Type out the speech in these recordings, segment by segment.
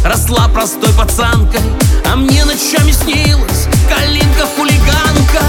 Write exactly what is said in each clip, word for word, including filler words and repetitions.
Росла простой пацанкой, а мне ночами снилась калинка-хулиганка.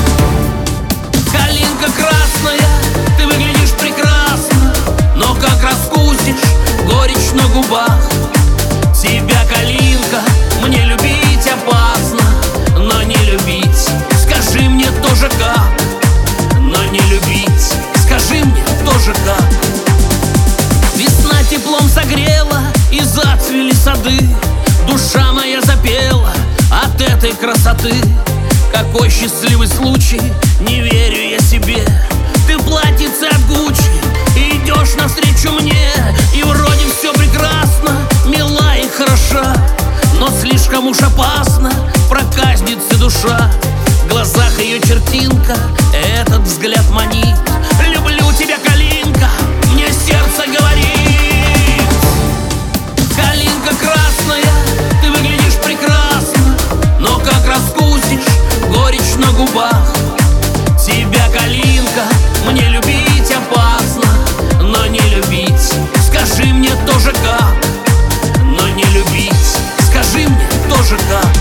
Калинка красная, ты выглядишь прекрасно, но как раскусишь горечь на губах. Тебя, калинка, мне любить опасно, но не любить, скажи мне тоже как. Но не любить, скажи мне тоже как. Весна теплом согрела и зацвели сады. Душа моя запела от этой красоты. Какой счастливый случай, не верю я себе. Ты в платьице от Гуччи идешь навстречу мне, и вроде все прекрасно, мила и хороша, но слишком уж опасно проказница душа. В глазах ее чертинка, этот взгляд манит. Люблю тебя, калинка, мне сердце говорит. Калинка красная, ты выглядишь прекрасно, но как раскусишь горечь на губах. Тебя, калинка, мне любить опасно, но не любить, скажи мне тоже как. Но не любить, скажи мне тоже как.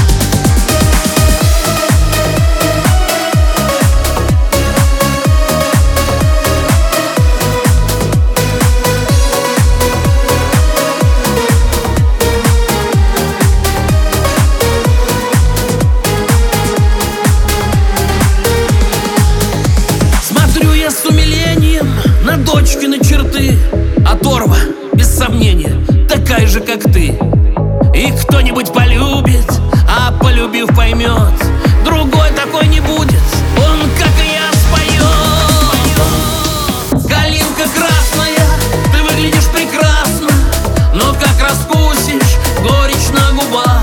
С умилением на дочкины черты. Оторва, без сомнения, такая же, как ты. И кто-нибудь полюбит, а полюбив поймет, другой такой не будет, он, как и я, споет. Калинка красная, ты выглядишь прекрасно, но как раскусишь горечь на губах.